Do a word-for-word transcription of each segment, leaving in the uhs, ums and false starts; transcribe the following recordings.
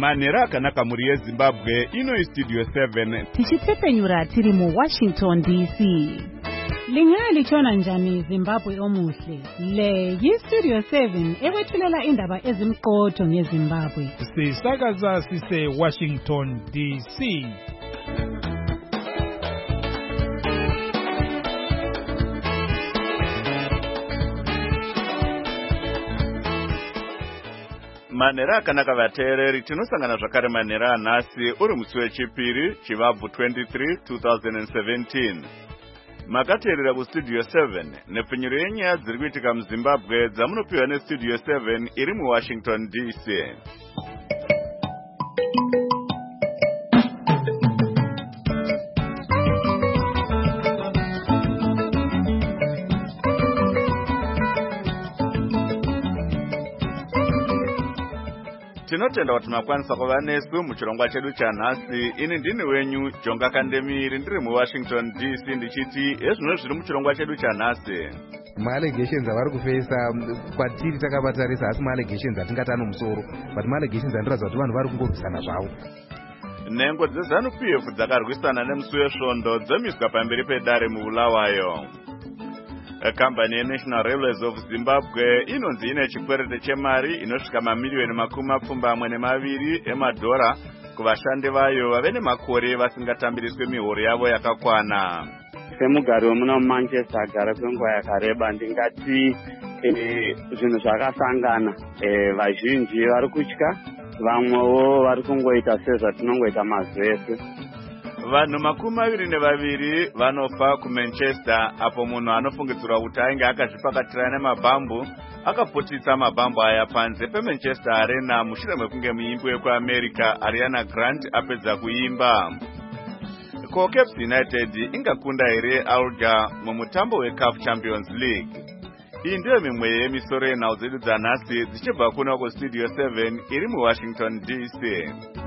Manera akanaka muri yeZimbabwe ino Studio seven. Tichitsepenyura tiri mu Washington D C. Lingali chona njani Zimbabwe omuhle. Le yi Studio seven ewethulela indaba ezimqotho ngeZimbabwe. Sisakaza sise Washington D C. Manera akanaka vateereri tinosangana zvakare manera anhasi uri musi wechipiri chivabvu twenty-three twenty seventeen. Makateerera kuStudio seven nepfunyiro yenyaya dziri kuitika muZimbabwe dzamunopiwa neStudio seven iri muWashington D C. Tinotenda kuti makwanisa kuva nesu muchirongwa chedu chanhasi. Ini ndini wenyu Jonga Kandemiri ndiri muWashington D C ndichiti ezvino zviri muchirongwa chedu chanhasi. Maallegations avari kufesa kwatiri takabatarisa asi maallegations atingati ano musoro, but maallegations anoratidza kuti vanhu vari kungorwisana zvavo. Nhengo dzeZanu P F dzakarwisana nemusi wesvondo dzomiswa pamberi pedare muBulawayo. Kambani yeNational Railways of Zimbabwe inonzi ine chikwerete chemari inosvika mamiliyoni makumi mapfumbamwe nemaviri emadhora kuvashandi vayo vave nemakore vasingatambiriswe mihoro yavo yakakwana. Semugari wemuna muManchester agara kwenguva yakareba ndingati zvinhu zvakasangana. Vazhinji vari kutya, vamwewo vari kungoita sezvatinongoita mazuva ese. Vanhu makumi maviri nevaviri vanofa kuManchester apo munhu anofungidzirwa kuti ainge akazvipakatira nemabhambu akaputitsa mabhambu aya panze peManchester Arena mushure mekunge muimbi wekuAmerica Ariana Grande apedza kuimba. Ko Cape United ingakunda here Alga mumutambo weCAF Champions League. Iyi ndiyo mimwe yemisoro yenhau dzedu dzanhasi dzichibva kuno kuStudio seven iri muWashington D C.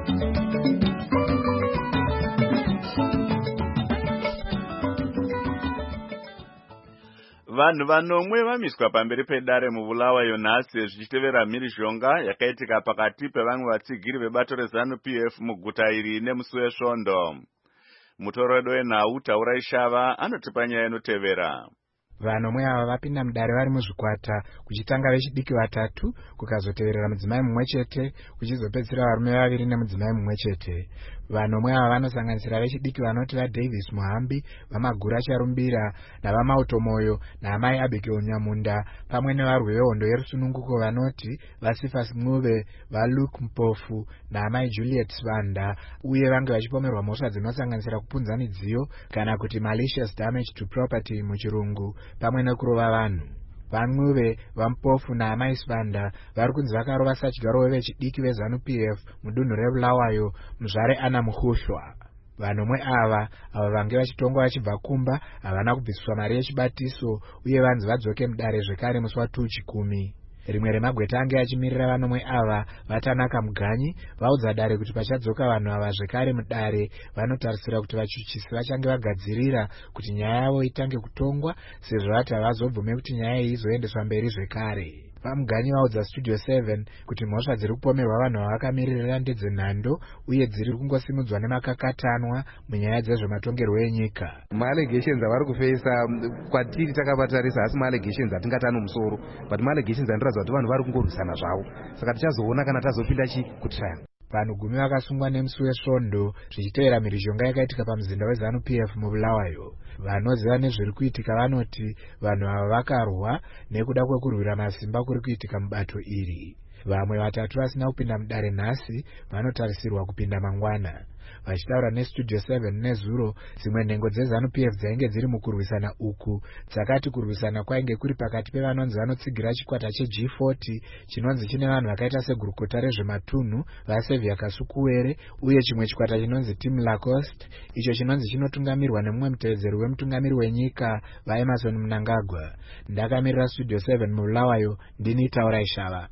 Vanhu vanomwe vamiswa pamberi pedare muBulawayo nhasi zvichitevera mhirizhonga yakaitika pakati pevamwe vatsigiri vebato reZanu P F muguta iri nemusi wesvondo. Mutoredo wenhau Taurai Shava anotipa nyaya inotevera. Vanomwe ava vapinda mudare vari muzvikwata, kuchitanga vechidiki vatatu, kukazoteverera mudzimai mumwe chete, kuchizopedzisira varume vaviri nemudzimai mumwe chete. Vanomwe ava vanosanganisira vechidiki vanoti vaDavis Muhambi, vaMagura Charumbira, navamautomoyo, naamai Abigail Nyamunda, pamwe nevarwi vehondo yerusununguko vanoti vaSifas Mnuve, vaLuke Mpofu, naamai Juliet Svanda, uye vange vachipomerwa mhosva dzinosanganisira kupunza midziyo kana kuti malicious damage to property muchirungu, pamwe nekurova vanhu. Van'uve, vaMpofu naamai Svanda vari kunzi vakarova satyaro wevechidiki veZanu P F mudunhu reBulawayo muzvare Ana Muhushwa. Vanomwe ava ava vange vachitongwa vachibva kumba havana kubviswa mari yechibatiso uye vanzi vadzoke mudare zvekare musi waTu chikumi. Rimwe remagweta ange achimirira vanomwe ava vaTanaka Muganyi vaudza dare kuti pachadzoka vanhu ava zvekare mudare vanotarisira kuti vachuchisi vachange vagadzirira kuti nyaya yavo itange kutongwa sezvo vati havazobvume kuti nyaya iyi izoendeswa mberi zvekare. VaMuganyi vaudza Studio seven kuti mhosva dziri kupomerwa vanhu vavakamiririra ndedzenhando uye dziri kungosimudzwa nemakakatanwa munyaya dzezvematongerwo enyika. Maallegations avari kufesa kwatiri takabatarisa asi maallegations atingati ano musoro, but maallegations anoratidza kuti vanhu vari kungorwisana zvavo. Saka tichazoona kana tazopinda chi kutrial. Vanhu gumi vakasungwa nemusi wesvondo zvichitevera mhirizhonga yakaitika pamuzinda weZanu P F muBulawayo. Vanoziva nezviri kuitika vanoti vanhu ava vakarwa nekuda kwekurwira masimba kuri kuitika mubato iri. Vamwe vatatu vasina kupinda mudare nhasi vanotarisirwa kupinda mangwana. Vachitaura neStudio seven nezuro, dzimwe nhengo dzeZanu P F dzainge dziri mukurwisana uku dzakati kurwisana kwainge kuri pakati pevanonzi vanotsigira chikwata cheG forty chinonzi chine vanhu vakaita segurukota rezvematunhu vaSevia Kasukuwere uye chimwe chikwata chinonzi Team Lacoste icho chinonzi chinotungamirwa nemumwe mutevedzeri wemutungamiri wenyika vaEmerson Mnangagwa. Ndakamirira Studio seven muBulawayo, ndini Taurai Shava.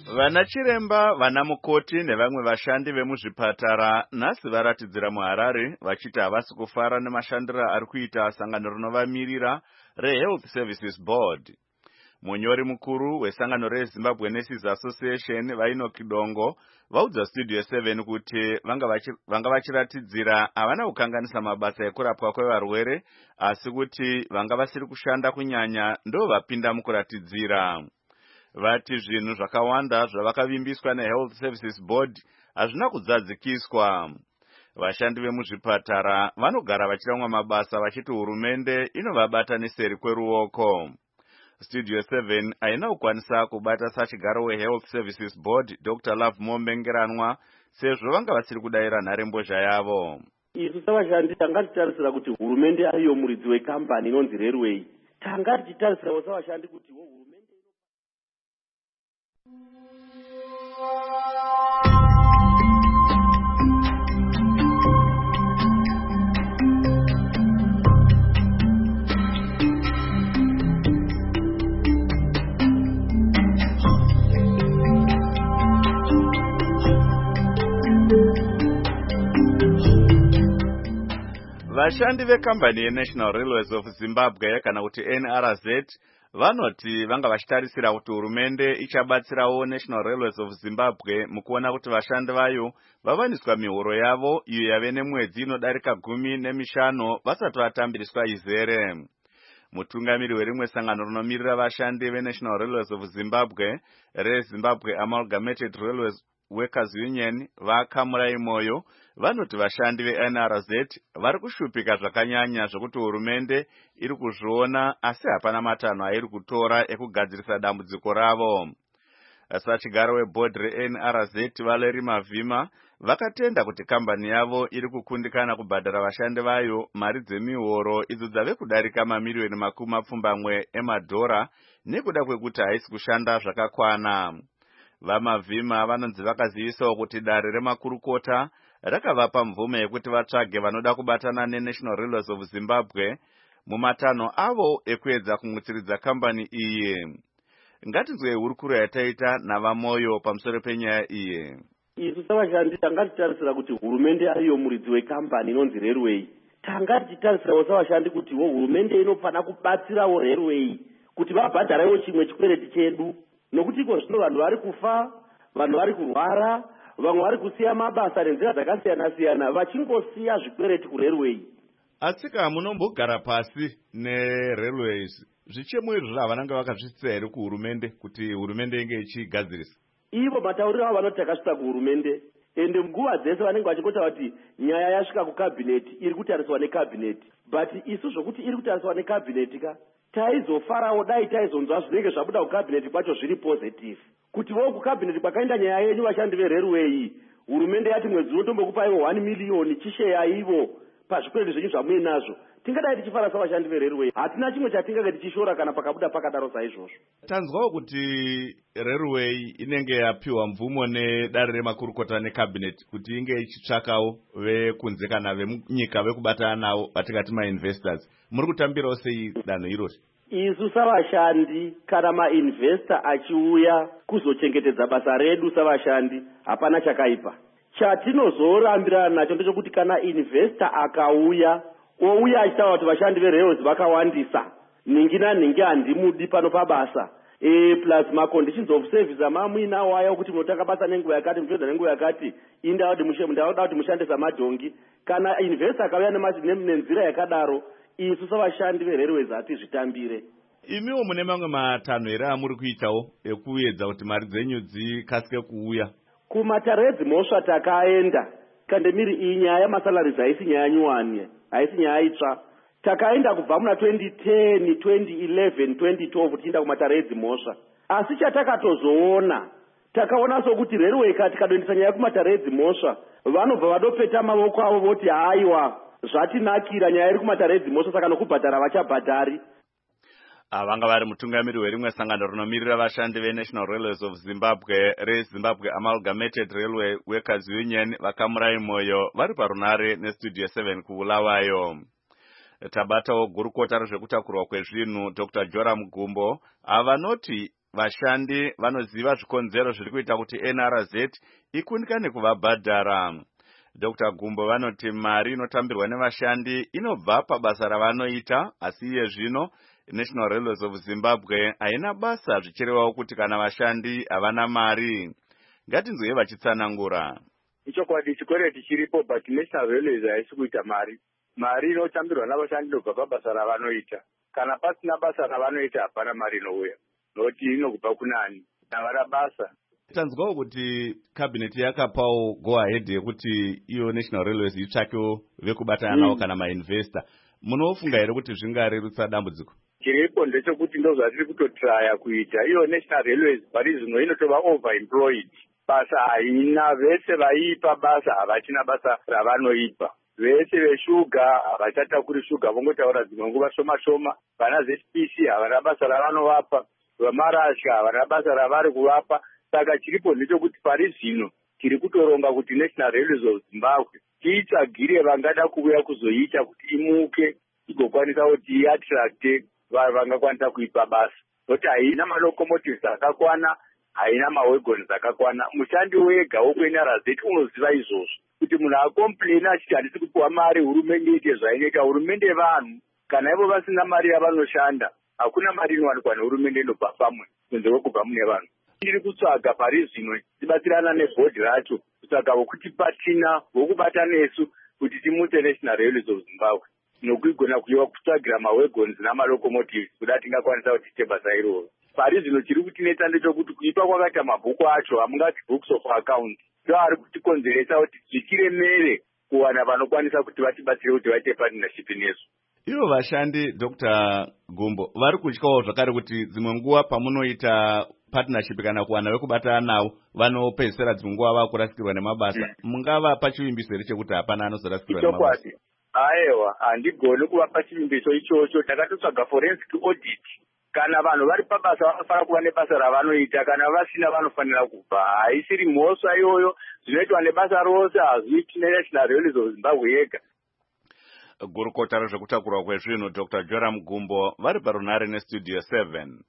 Vana chiremba, vana mukoti nevamwe vashandi vemuzvipatara nhasi varatidzira muHarare vachiti havasi kufara nemashandiro ari kuita sangano rinovamirira reHealth Services Board. Munyori mukuru wesangano reZimbabwe Nurses Association vainoki Dongo vaudza Studio seven kuti vanga vachiratidzira havana kukanganisa mabasa ekurapwa kwevarwere asi kuti vanga vasiri kushanda kunyanya ndo vapinda mukuratidzira. Vati zvinhu zvakawanda zvavakavimbiswa neHealth Services Board hazvina kudzadzikiswa. Vashandi vemuzvipatara vanogara vachiramwa mabasa vachiti hurumende inovabata neseri kweruoko. Studio seven haina kukwanisa kubata sachigaro weHealth Services Board Doctor Love Mombengeranwa sezvo vanga vasiri kudayira nharembozha yavo. Isu savashandi tanga tichitarisira kuti hurumende ariyo muridzi wekambani inonzi Railway. Tanga tichitarisira savashandi kuti wo hurumende Vashandi vekambani yeNational Railways of Zimbabwe kana kuti N R Z vanoti vanga vachitarisira kuti hurumende ichabatsirawo National Railways of Zimbabwe mukuona kuti vashandi vayo vavaniswa mihoro yavo iyo yave nemwedzi inodarika gumi nemishanu vasati vatambiriswa izere. Mutungamiri werimwe sangano rinomirira vashandi veNational Railways of Zimbabwe reZimbabwe Amalgamated Railways Workers Union vaKamurai Moyo vanoti vashandi veN R Z vari kushupika zvakanyanya zvokuti hurumende iri kuzviona asi hapana matanho airi kutora ekugadzirisa dambudziko ravo. Sachigaro weboard reN R Z Valeri Mavhima vakatenda kuti kambani yavo iri kukundikana kubhadhara vashandi vayo mari dzemihoro idzo dzave kudarika mamiriyoni makumi mapfumbamwe emadhora nekuda kwekuti haisi kushanda zvakakwana. VaMavhima vanonzi vakazivisawo kuti dare remakurukota rakavapa mvume yekuti vatsvage vanoda kubatana neNational Railways of Zimbabwe mumatanho avo ekuedza kumutsiridza kambani iyi. Ngatinzwe hurukuro yataita navaMoyo pamusoro penyaya iyi. Isu savashandi tanga tichitarisira kuti hurumende ariyo muridzi wekambani inonzi Railway. Tanga tichitarisirawo savashandi kuti wo hurumende inofana kubatsirawo Railway kuti vabhadharawo chimwe chikwereti chedu. Nokuti iko zvino vanhu vari kufa, vanhu vari kurwara, vamwe vari kusiya mabasa nenzira dzakasiyana-siyana vachingosiya zvikwereti kuRailway. Asika munombogara pasi neRailways zvichemo izvo havananga vakazvitsitsa here kuhurumende kuti hurumende inge ichigadzirisa? Ivo matauriro avo vanoti takasvika kuhurumende ende nguva dzese vanenge vachingota kuti nyaya yasvika kukabhineti iri kutariswa nekabhineti, but isu zvokuti iri kutariswa nekabhineti ka taizofarawo dai taizonzwa zvinenge zvabuda kukabhineti kwacho zviri positive kuti vo kukabhineti kwakaenda nyaya yenyu vashandi veRailway hurumende yati mwedzi unotombokupaiwo one million chisheya ivo pazvikwereti zvenyu zvamuinazvo. Tingadai tichifara savashandi veRailway hatina chimwe chatingaga tichishora kana pakabuda pakadaro saizvozvo. Tanzwawo kuti Railway inenge yapiwa mvumo nedare remakurukota nekabhineti kuti inge ichitsvakawo vekunze kana vemunyika vekubatana navo vatingati mainvestors. Muri kutambirawo sei danho irori? Isu savashandi kana mainvesta achiuya kuzochengetedza basa redu savashandi hapana chakaipa. Chatinozorambirana nacho ndechekuti kana investor akauya ouya achitaura kuti vashandi veRailways vakawandisa ningi naningi handimudi pano pabasa e plus maconditions of service amamuinawo aya kuti munotanga basa nenguva yakati muchidza nenguva yakati indauda kuti mushande samadhongi. Kana investor akauya nenzira yakadaro isu savashandi veRailways hatizvitambire. Imiwo mune mamwe matanho here amuri kuitawo ekuedza kuti mari dzenyu dzikasike kuuya? Kumatare edzimhosva takaenda kandemiri iyi nyaya yamasalari haisi nyaya nyuwani, haisi nyaya itsva. Takaenda kubva muna twenty ten, twenty eleven, twenty twelve tichienda kumatare edzimhosva. Asi chatakatozoona takaona sokuti Railway kati kadoendesa nyaya kumatare edzimhosva vanobva vadopeta mavoko avo voti haiwa zvatinakira nyaya iri kumatare edzimhosva saka nokubhadhara vachabhadhari. Vanga vari mutungamiri werimwe sangano rinomirira vashandi veNational Railways of Zimbabwe reZimbabwe Amalgamated Railway Workers Union vaKamurai Moyo vari parunare neStudio seven kuBulawayo. Tabatawo gurukota rezvekutakurwa kwezvinhu Doctor Joram Gumbo avanoti vashandi vanoziva zvikonzero zviri kuita kuti N R Z ikundikane kuvabhadhara. Doctor Gumbo vanoti mari inotambirwa nevashandi inobva pabasa ravanoita, asi iye zvino National Railways of Zimbabwe haina basa, zvichirevawo kuti kana vashandi havana mari. Ngatinzwe vachitsanangura. Ichokwadi chikoreti chiripo, but National Railways haisi kuita mari. Mari inotambirwa navashandi inobva pabasa ravanoita. Kana pasina basa ravanoita hapana mari inouya. Noti inobva kunani navara basa. Tanzwawo kuti cabinet yakapawo go ahead yekuti iyo National Railways itsvakewo vekubatana navo kana mainvestor. Munofunga here kuti zvingarerutsa dambudziko? Chiripo ndechekuti ndozvatiri kutotraya kuita. Iyo National Railways pari zvino inotova overemployed. Basa haina, vese vaipa basa havachina basa ravanoipa. Vese veshuga havachatakuri shuga, vongotaura dzimwe nguva shoma shoma. Vana Z P C havana basa ravanovapa, vamarasha havana basa ravari kuvapa. Saka chiripo ndechekuti pari zvino tiri kutoronga kuti National Railways of Zimbabwe tiitsvagire vangada kuuya kuzoita kuti imuke igokwanisa kuti iattracte vangakwanisa kuipa basa. Kuti haina malocomotives akakwana, haina mawagons akakwana. Mushandi wega wokwe N R Z unoziva izvozvo kuti munhu akomplaina achiti handisi kupiwa mari, hurumende ite zvainoita. Hurumende vanhu, kana ivo vasina mari yavanoshanda hakuna mari inowanikwa nehurumende inobva pamwe kunze kwekubva mune vanhu. Tiri kutsvaga pari zvino tibatirana nebhodhi racho kutsvaga vokuti patina vokubata nesu kuti timutse National Railways of Zimbabwe nokuigona kuiwa kutsvagira mawagons namalocomotives kuda tingakwanisa kuti tiite basa iroro. Pari zvino chiri kutinetsa ndechekuti kuipa kwakaita mabhuku acho, hamungati books of account, ndo ari kutikonzeresa kuti zvichiremere kuwana vanokwanisa kuti vatibatsire kuti vaite partnership nesu. Ivo vashandi Doctor Gumbo vari kutyawo zvakare kuti dzimwe nguva pamunoita partnership kana kuwana vekubatana navo vanopedzisira dzimwe nguva vakurasikirwa nemabasa. Mm. Mungava pachivimbiso here chekuti hapana anozorasikirwa nemabasa? Aiwa, handigoni kuvapa chivimbiso ichocho. Takatotsvaga forensic audit. Kana vanhu vari pabasa vanofanira kuva nebasa ravanoita, kana vasina vanofanira kubva. Haisiri mhosva iyoyo, zvinoitwa nebasa rose, hazviiti neNational Railways of Zimbabwe yega. Gurukota rezvekutakurwa kwezvinhu Doctor Joram Gumbo vari parunare nestudio seven.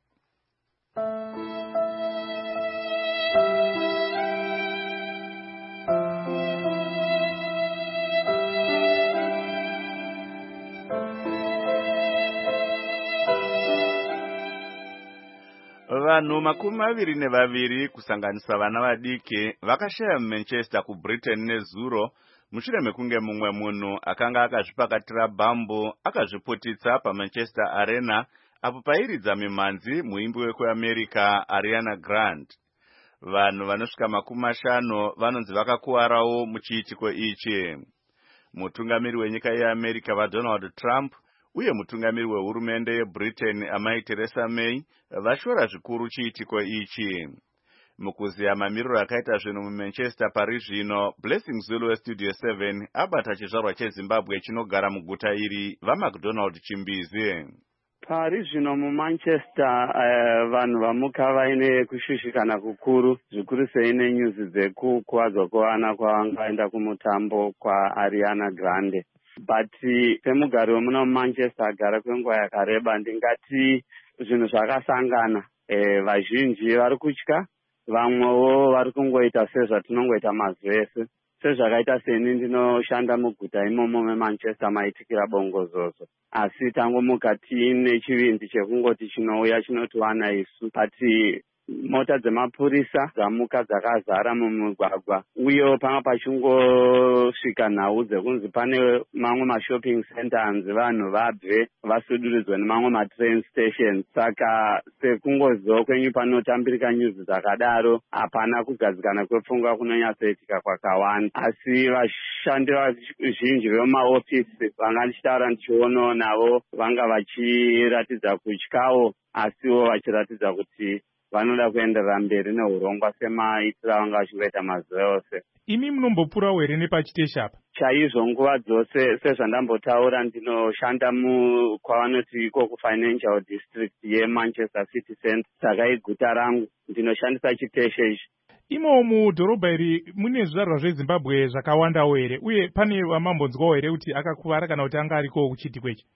Vanhu makumi maviri nevaviri kusanganisa vana vadiki vakashaya muManchester kuBritain nezuro mushure mekunge mumwe munhu akanga akazvipakatira bambu akazviputitsa paManchester Arena apo pairidza mimhanzi muimbi wekuAmerica Ariana Grande. Vanhu vanosvika makumi mashanu vanonzi vakakuwarawo muchiitiko ichi. Mutungamiri wenyika yeAmerica vaDonald Trump uye mutungamiri wehurumende yeBritain amai Theresa May vashora zvikuru chiitiko ichi. Mukuziya mamiriro akaita zvinhu muManchester pari zvino, Blessing Zulu weStudio seven abata chizvarwa cheZimbabwe chinogara muguta iri vaMcDonald Chimbizi. Pari zvino muManchester uh, vanhu vamuka vaine kushushikana kukuru, zvikuru sei nenyuzi dzekukuwadzwa kwevana kwavangaenda kumutambo kwaAriana Grande. But semugari wemuna muManchester agara kwenguva yakareba, ndingati zvinhu zvakasangana. Eh, vazhinji vari kutya, vamwewo vari kungoita sezvatinongoita mazuva ese. Sezvakaita seni ndinoshanda muguta imomo meManchester maitikira bongozozo. Asi tangomuka tiine chivindi chekungoti chinouya chinotiwana isu. But mota dzemapurisa dzamuka dzakazara mumugwagwa, uye panga pachingosvika nhau dzekunzi pane mamwe mashopping center anzi vanhu vabve vasuduridzwa nemamwe matrain stations. Saka sekungoziva kwenyu panotambirika nyuzi dzakadaro, hapana kugadzikana kwepfungwa kunonyatsoitika kwakawanda. Asi vashandi vazhinji vemaofisi vanga ndichitaura ndichionawo navo vanga vachiratidza kutyawo, asiwo vachiratidza kuti vanoda kuenderera mberi neurongwa semaitira vanga vachingoita mazuva ose. Imi munombopfurawo here nepachiteshi apa? Chaizvo nguva dzose, sezvandambotaura ndinoshanda mu kwavanoti iko kufinancial district yeManchester City Centre, saka iguta rangu ndinoshandisa chiteshi ichi. Imo mudhorobha iri mune zvizvarwa zveZimbabwe zvakawandawo here, uye pane vamambonzwawo here kuti akakuvara kana kuti anga ariko kuchiitiko ichi?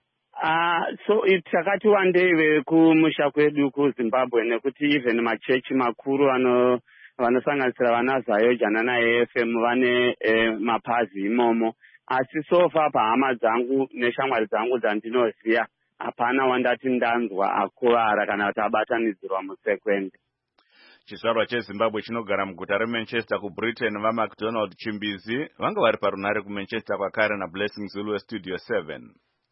Uh, so takati wandei kumusha kwedu kuZimbabwe nekuti even machechi makuru ano vanosanganisira vana Zayo Janana A F M vane eh, mapazi imomo, asi sofa pahama dzangu neshamwari dzangu dzandinoziva hapana wandati ndanzwa akuvara kana kuti abatanidzirwa musekwende. Chizvarwa cheZimbabwe chinogara muguta reManchester kuBritain vaMcDonald Chimbizi vanga vari parunare kuManchester kwakare naBlessing Zulu weStudio seven.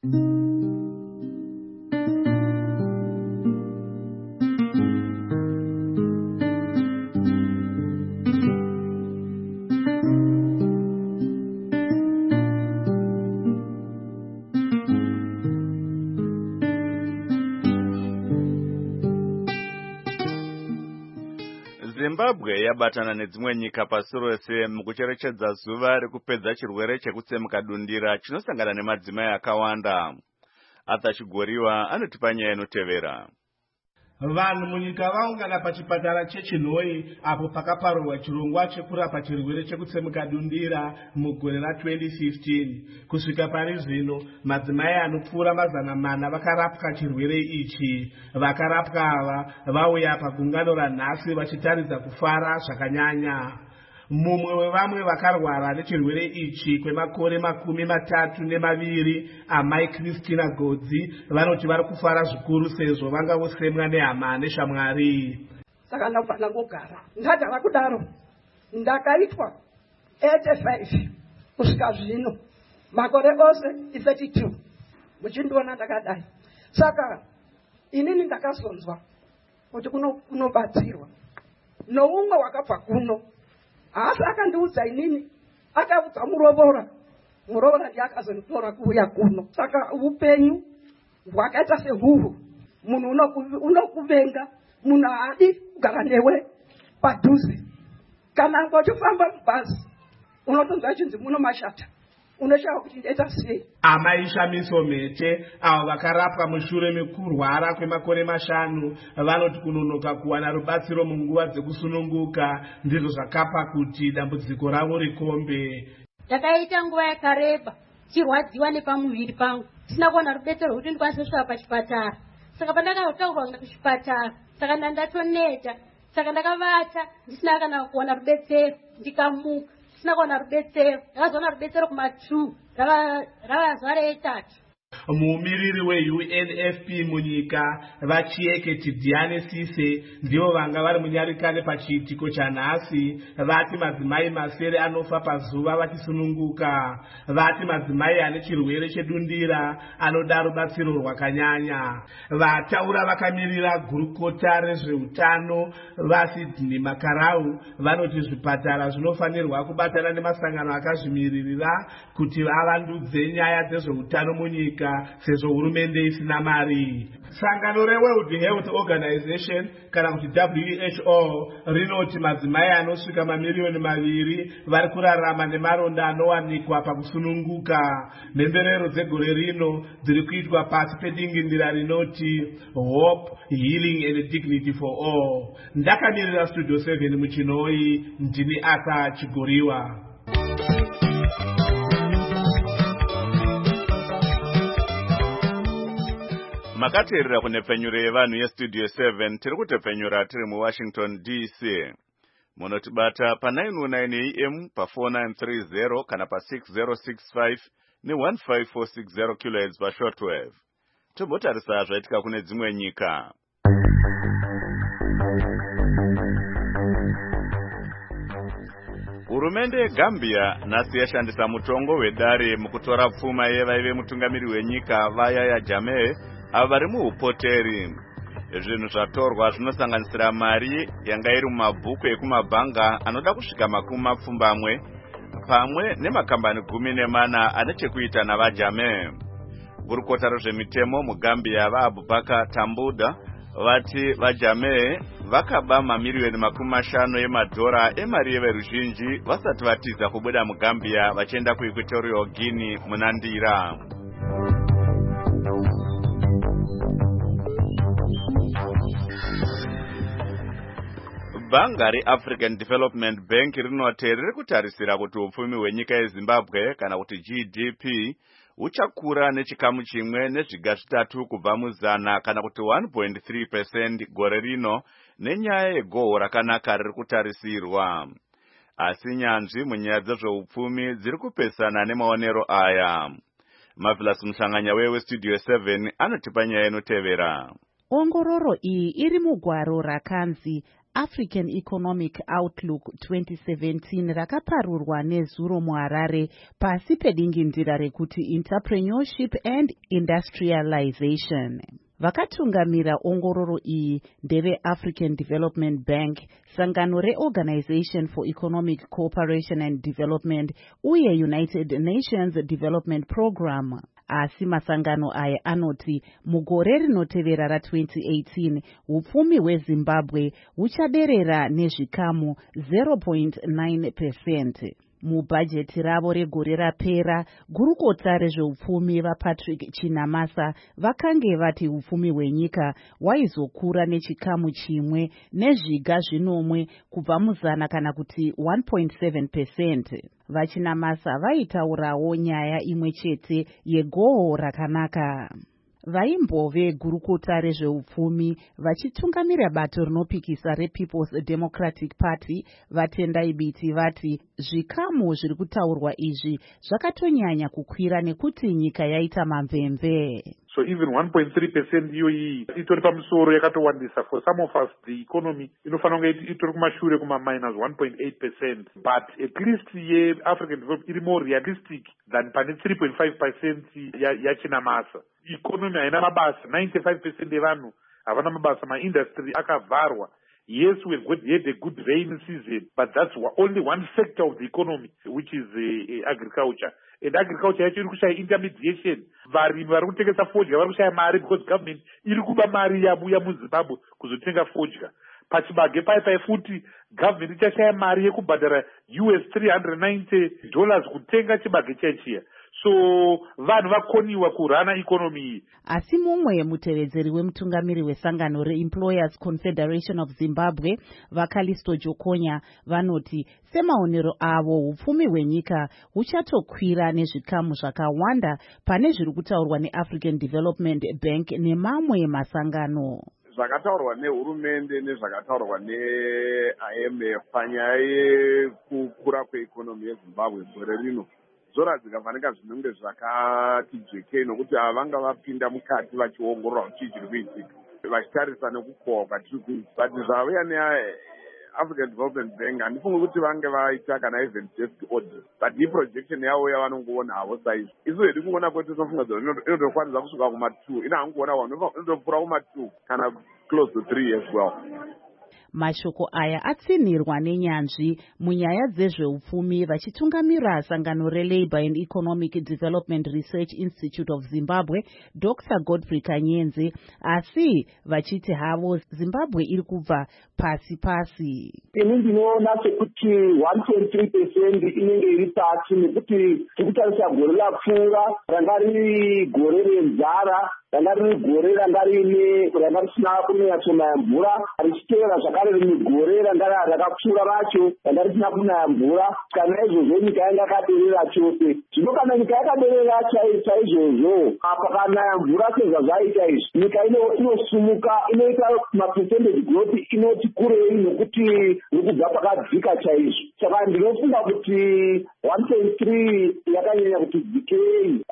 Zimbabwe yabatana nedzimwe nyika pasi rose mukucherechedza zuva rekupedza chirwere chekutsemuka dundira chinosangana nemadzimai akawanda. Arthur Chigoriwa anotipa nyaya inotevera. Vanhu munyika vaungana pachipatara cheChinhoi apo pakaparurwa chirongwa chekurapa chirwere chekutsemuka dundira mugore ra twenty fifteen. Kusvika pari zvino madzimai anopfuura mazana mana vakarapwa chirwere ichi. Vakarapwa ava vauya pagungano ranhasi vachitaridza kufara zvakanyanya. Mumwe wevamwe vakarwara nechirwere ichi kwemakore makumi matatu nemaviri, amai Christina Godzi, vanoti vari kufara zvikuru sezvo vanga vosemwa nehama neshamwari. Saka ndakufana kugara ndagara kudaro ndakaitwa eighty-five kusvika zvino makore ose thirty-two muchindiona ndakadai. Saka inini ndakazonzwa kuti kunobatsirwa noumwe wakabva kuno. Asi akandiudza inini akaudza murovora murovora ndiye akazonditora kuuya kuno. Saka upenyu hwakaita sehuhu, munhu unokuvenga, munhu haadi kugara newe padhuze. Kana uchifamba mubhazi unotonzwa chinzi muno mashata, unoshaya kuti ndaita sei. Amai Shamiso Mete avo vakarapwa mushure mekurwara kwemakore mashanu vanoti kunonoka kuwana rubatsiro munguva dzekusununguka ndizvo zvakapa kuti dambudziko ravo rikombe. Ndakaita nguva yakareba chirwadziwa nepamuviri pangu, sina kuwana rubetsero rwekuti ndikwanise kusvika pachipatara. Saka pandakataurwa kuenda kuchipatara, saka ndatoneta, saka ndakavata ndisina kana kuwana rubetsero, ndikamuka sina kuwana rubetsero. Ndakazowana rubetsero kumaTrue rava zuva reitatu. Mumiriri we-U N F P munyika vachieke Tidiane Sise ndivo vanga vari munyarikane pachiitiko chanhasi. Vati madzimai masere anofa pazuva vachisununguka. Vati madzimai ane chirwere chedundira anoda rubatsiro rwakanyanya. Vataura vakamirira gurukota rezveutano vaSydney Makarau vanoti zvipatara zvinofanirwa kubatana nemasangano akazvimiririra kuti avandudze nyaya dzezveutano munyika sezvo hurumende isina mari. Sangano reWorld Health Organization kana kuti W H O rinoti madzimai anosvika mamiliyoni maviri vari kurarama nemaronda anowanikwa pakusununguka. Mhemberero dzegore rino dziri kuitwa pasi pedingindira rinoti Hope, Healing and Dignity for All. Ndakamirira Studio seven muChinhoi, ndini Arthur Chigoriwa. Makateerera kunepfenyuro yevanhu yeStudio seven tiri kutepfenyura tiri muWashington D C. Munotibata pa nine oh nine A M pa four nine three zero kana pa six zero six five ne one five four six zero kilohertz pa shortwave. Tobotarisa zvaitika kune dzimwe nyika. Hurumende yeGambia nhasi yashandisa mutongo wedare mukutora pfuma yevaive mutungamiri wenyika vaYahya Jammeh avo vari muupoteri. Zvinhu zvatorwa zvinosanganisira mari yanga iri mumabhuku ekumabhanga anoda kusvika makumi mapfumbamwe pamwe nemakambani gumi nemana ane chekuita navaJammeh. Gurukota rezvemitemo muGambia vaAbubakar Tambuda vati vaJammeh vakaba mamiriyoni makumi mashanu emadhora emari yeveruzhinji vasati vatiza kubuda muGambia vachienda kuEquatorial Guinea muna Ndira. Bhanga reAfrican Development Bank rinoti riri kutarisira kuti upfumi hwenyika yeZimbabwe kana kuti G D P uchakura nechikamu chimwe nezviga zvitatu kubva muzana kana kuti one point three percent gore rino nenyaya yegohwo rakanaka riri kutarisirwa. Asi nyanzvi munyaya dzezveupfumi dziri kupesana nemaonero aya. Marvelous Mhlanganya wewe Studio seven anotipa nyaya inotevera. Ongororo iyi iri mugwaro rakanzi African Economic Outlook twenty seventeen rakaparurwa neZuro muHarare pasi pedingindira rekuti Entrepreneurship and Industrialization. Vakatungamira ongororo iyi ndeve African Development Bank, sangano reOrganization for Economic Cooperation and Development uye United Nations Development Program. Asi masangano aya anoti mugore rinotevera ra twenty eighteen upfumi hweZimbabwe huchaderera nezvikamu zero point nine percent. Mubhajeti ravo regore rapera, gurukota rezveupfumi vaPatrick Chinamasa vakange vati upfumi hwenyika hwaizokura nechikamu chimwe nezviga zvinomwe kubva muzana kana kuti one point seven percent. VaChinamasa vaitaurawo nyaya imwe chete yegohwo rakanaka. Vaimbove gurukota rezveupfumi vachitungamira bato rinopikisa rePeople's Democratic Party vatendai biti vati zvikamu zviri kutaurwa izvi zvakatonyanya kukwira nekuti nyika yaita mamvemve. So even one point three percent iyoyi itori pamusoro yakatowandisa. For some of us the economy inofanira kunge itori kumashure kuma minus one point eight percent, but at least ye African development iri more realistic than pane three point five percent yaChinamasa. Economy haina mabasa, ninety-five percent evanhu havana mabasa, maindustry akavharwa. Yes, we've got, had a good rain season, but that's only one sector of the economy, which is uh, agriculture. And agriculture yacho iri kushaya intermediation. Varimi vari kutengesa fodya vari kushaya mari because government iri kuba mari yabuya muZimbabwe kuzotenga fodya. Pachibage pai pai futi government ichashaya mari yekubhadhara U S three hundred ninety dollars kutenga chibage chaichiya. So vanhu vakoniwa kurana economy iyi. Asi mumwe mutevedzeri wemutungamiri wesangano reEmployers Confederation of Zimbabwe Vakalisto Jokonya vanoti semaonero avo upfumi hwenyika huchatokwira nezvikamu zvakawanda pane zviri kutaurwa neAfrican Development Bank nemamwe masangano. Zvakataurwa nehurumende nezvakataurwa neI M F panyaya yekukura kweekonomi yeZimbabwe gore rino zvoradzika vanenge zvinenge zvakati jekei nokuti havanga vapinda mukati vachiongorora kuti chii chiri kuitika vachitarisa nekukohwa kwatiri kuita. But zvauya neAfrican Development Bank handifungi kuti vange vaita kana even just audit, but iprojection yavo yavanongoona havo saizvo. Isu hedi kuona kwete tinofunga kuti inotokwanisa kusvika kuma two, ina hanguona vanhu inotopfuura kuma two kana close to three as well. Mashoko aya atsinirwa nenyanzvi munyaya dzezveupfumi vachitungamira sangano reLabour and Economic Development Research Institute of Zimbabwe Doctor Godfrey Kanyenze, asi vachiti havo Zimbabwe iri kubva pasi pasi. Ini ndinoona sekuti one point three percent inenge iri pasi nekuti tikutarisa gore lapfuura ranga riri gore renzara, ranga riri gore ranga rine ranga risina kunyatsonaya mvura, richitevera zvakare rimwe gore ranga rakapfuura racho ranga risina kunaya mvura. Kana izvozvo nyika yanga yakaderera chose. Zvino kana nyika yakaderera chaizvozvo pakanaya mvura sezvazvaita izvi, nyika inosumuka, inoita mapercentage growth inoti kurei nokuti iri kubva pakadzika chaizvo. Saka ndinofunga kuti one point three yakanyanya kuti dzikei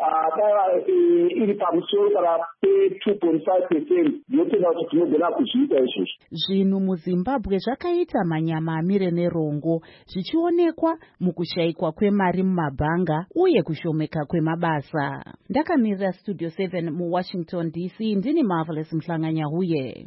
iri pamusoro kana two point five percent ndinotenda kuti tinogona kuzviita izvozvo. Zvinhu muZimbabwe zvakaita manyama amire nerongo zvichionekwa mukushayikwa kwemari mumabhanga uye kushomeka kwemabasa. Ndakamirira Studio seven muWashington D C, ndini Marvelous Mhlanganya huye.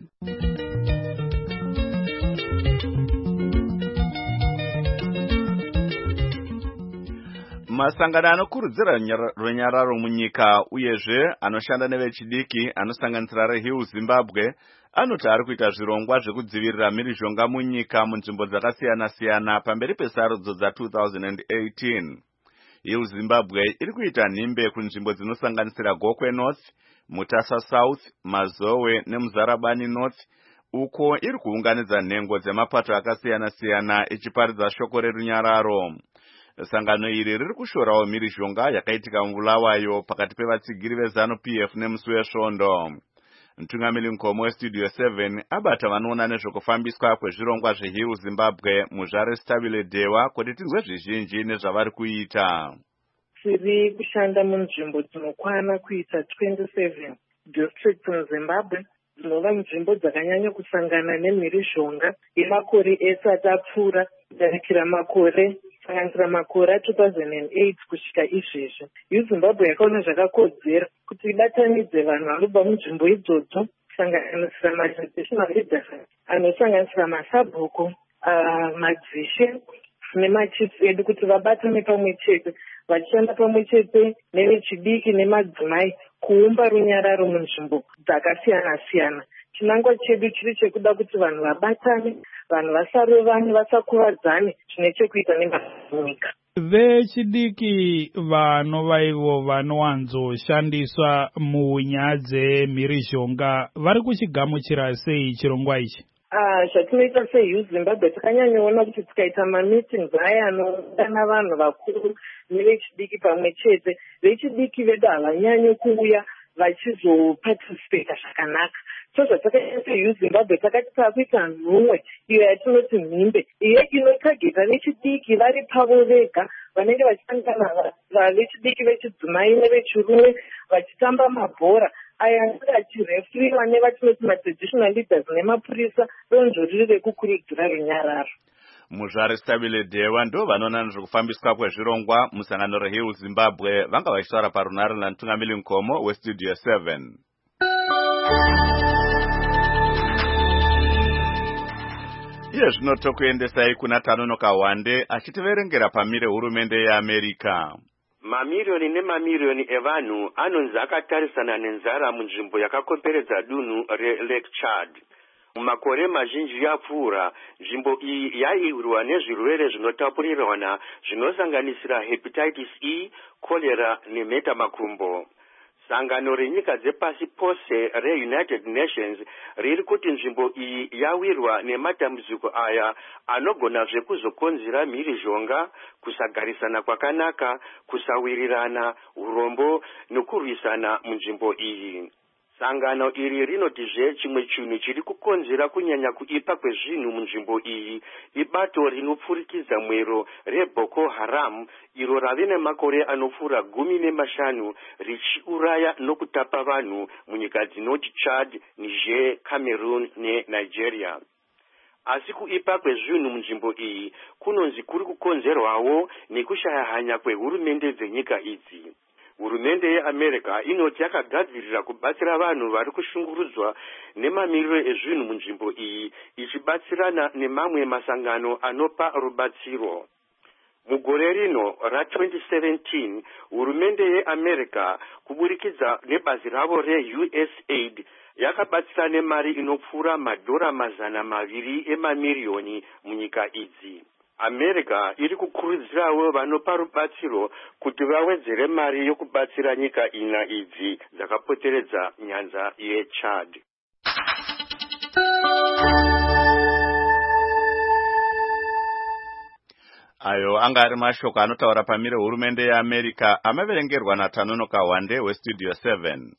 Masangano anokurudzira runyararo munyika uyezve anoshanda nevechidiki anosanganisira reHill Zimbabwe anoti ari kuita zvirongwa zvekudzivirira mhirizhonga munyika munzvimbo dzakasiyana-siyana pamberi pesarudzo dza two thousand eighteen. Hill Zimbabwe iri kuita nhimbe kunzvimbo dzinosanganisira Gokwe North, Mutasa South, Mazowe neMuzarabani North, uko iri kuunganidza nhengo dzemapato akasiyana-siyana ichiparidza shoko rerunyararo. Sangano iri riri kushorawo mhirizhonga yakaitika mubulawayo pakati pevatsigiri vezanu P F nemusi wesvondo. Mutungamiri mukoma westudio seven abata vanoona nezvekufambiswa kwezvirongwa zveHill Zimbabwe muzvare Stabile Dewa kuti tinzwe zvizhinji nezvavari kuita. Tiri kushanda munzvimbo dzinokwana kuita twenty-seven districts muZimbabwe dzinova nzvimbo dzakanyanya kusangana nemhirizhonga yemakore esati apfuura kudarikira makore sanganisira makore two thousand eight kusvika izvezvi. Hill Zimbabwe yakaona zvakakodzera kuti ibatanidze vanhu vanobva munzvimbo idzodzo kusanganisira matraditional leaders anosanganisira masabhuku, uh, madzishe nemachiefs edu kuti vabatane pamwe chete vachishanda pamwe chete nevechidiki nemadzimai kuumba runyararo munzvimbo dzakasiyana siyana. Chinangwa chedu chiri chekuda kuti vanhu vabatane, vanhu vasarovane, vasakuvadzane zvine chekuita nemanyika. Vechidiki vanova ivo vanowanzoshandiswa munyaya dzemhirizhonga vari kuchigamuchira sei chirongwa ichi? Ah, zvatinoita seHill Zimbabwe takanyanyaona kuti tikaita mameetings aya anoungana vanhu vakuru nevechidiki pamwe chete, vechidiki vedu havanyanyi kuuya vachizoparticipata zvakanaka. So zvatakaita seHill Zimbabwe takati takuita nhumwe iyo yatinoti mhimbe, iyo inotageta vechidiki vari pavo vega vanenge vachitangana vechidiki vechidzimai nevechirume vachitamba mabhora aya anenge achirefuriwa nevatinoti matraditional leaders nemapurisa donzvo rekukurudzira runyararo. Muzvare Stabile Dewa ndo vanoona nezvekufambiswa kwezvirongwa musangano reHill Zimbabwe vanga vachitaura parunare namutungamiri mukoma westudio seven. Iye zvino tokuendesai kuna Tanonoka Wande achitiverengera pamire hurumende yeAmerika. Mamirioni nemamirioni evanhu anonzi akatarisana nenzara munzvimbo yakakomberedza dunhu reLake Chad. Mumakore mazhinji yapfuura, nzvimbo iyi yaiwirwa nezvirwere zvinotapurirwana zvinosanganisira hepatitis E, cholera nemhetamakumbo. Sangano renyika dzepasi pose reUnited Nations riri kuti nzvimbo iyi yawirwa nematambudziko aya anogona zvekuzokonzera mhirizhonga, kusagarisana kwakanaka, kusawirirana, urombo nokurwisana munzvimbo iyi. Sangano iri rinotizve chimwe chinhu chiri kukonzera kunyanya kuipa kwezvinhu munzvimbo iyi ibato rinopfurikidza mwero reBoko Haram iro rave nemakore anopfuura gumi nemashanu richiuraya nokutapa vanhu munyika dzinoti Chad, Niger, Cameroon neNigeria. Asi kuipa kwezvinhu munzvimbo iyi kunonzi kuri kukonzerwawo nekushaya hanya kwehurumende dzenyika idzi. Hurumende yeAmerika inoti yakagadzirira kubatsira vanhu vari kushungurudzwa nemamiriro ezvinhu munzvimbo iyi ichibatsirana nemamwe masangano anopa rubatsiro. Mugore rino ra twenty seventeen, hurumende yeAmerika kuburikidza nebazi ravo reU S A I D yakabatsira nemari inopfuura madhora mazana maviri emamiliyoni munyika idzi. America iri kukurudzirawo vanopa rubatsiro kuti vawedzere mari yokubatsira nyika ina idzi dzakapoteredza nyanza yeChad. Ayo anga ari mashoko anotaura pamire hurumende yeAmerika amaverengerwa naTanonoka Wande westudio seven.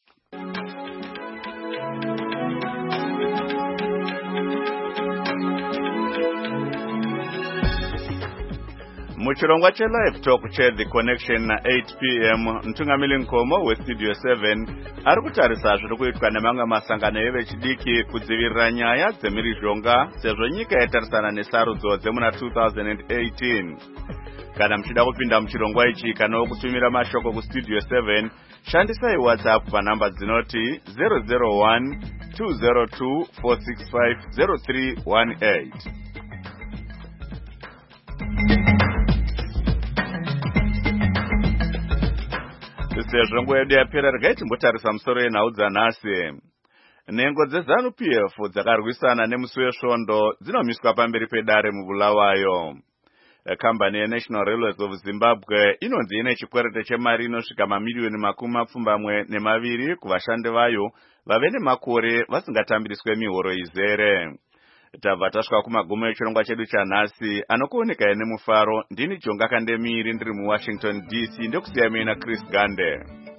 Muchirongwa che live talk che The Connection na eight p m Mutungamiri mukoma westudio seven ari kutarisa zviri kuitwa nemamwe masangano evechidiki kudzivirira nyaya dzemhirizhonga sezvo nyika yatarisana nesarudzo dzemuna two thousand eighteen. Kana muchida kupinda muchirongwa ichi kana wokutumira mashoko kustudio seven, shandisai WhatsApp panhamba dzinoti zero zero one two zero two four six five zero three one eight. Sezvo nguva yedu yapera regai timbotarisa musoro yenhau dzanhasi. Nhengo dzezanu P F dzakarwisana nemusi wesvondo dzinomiswa pamberi pedare mubulawayo. Kambani yeNational Railways of Zimbabwe inonzi ine chikwerete chemari inosvika mamiliyoni makumi mapfumbamwe nemaviri kuvashandi vayo vave nemakore vasingatambiriswe mihoro izere. tabva tasvika kumagumo echirongwa chedu chanhasi anokuoneka nemufaro. Ndini Jonga Kandemiri ndiri muWashington D C ndokusiyamina Chris Gande.